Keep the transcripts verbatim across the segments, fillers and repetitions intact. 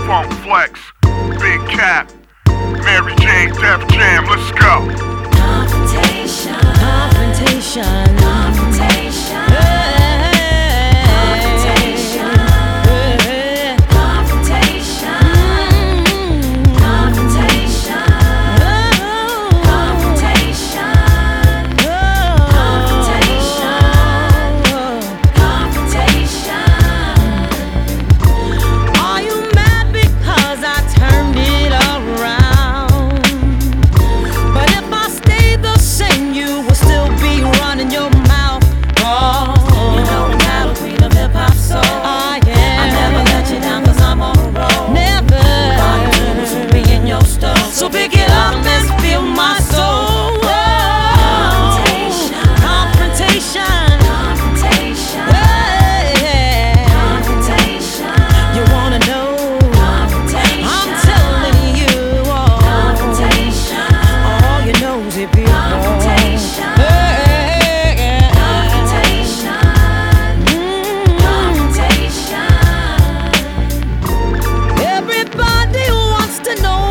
Funk Flex, Big Cap, Mary Jane, Def Jam, let's go. Confrontation, confrontation, confrontation. Hey. So pick it up and feel my soul. Confrontation, confrontation, confrontation. Hey, confrontation. You wanna know? Confrontation. I'm telling you all. Confrontation. All you nosy people. Confrontation. Hey, confrontation. Mm. Confrontation. Everybody wants to know.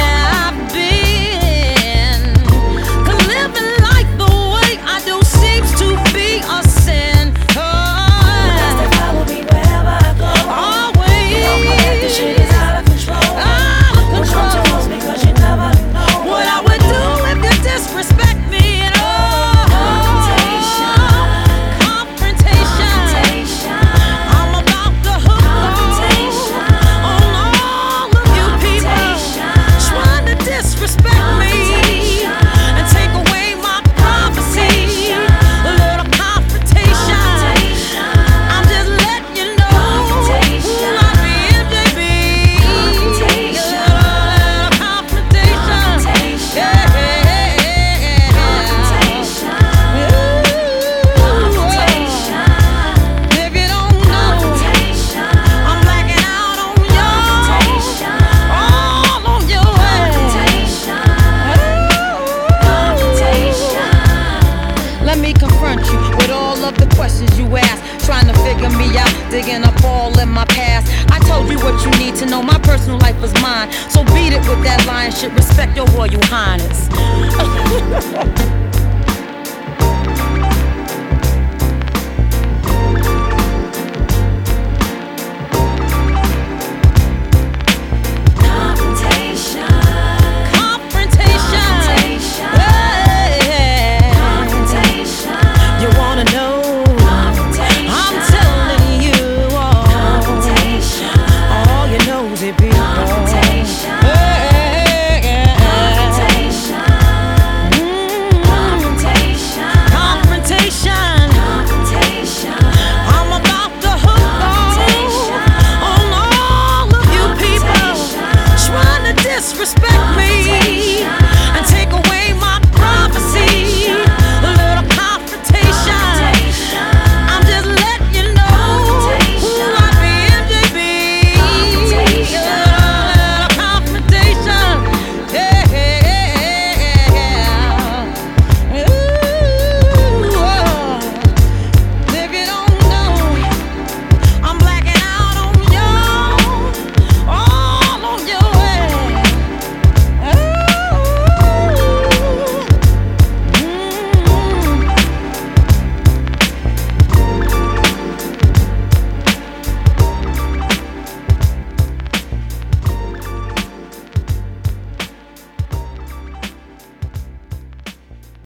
Trying to figure me out, digging up all in my past. I told you what you need to know, my personal life was mine. So beat it with that lion shit, respect your royal highness.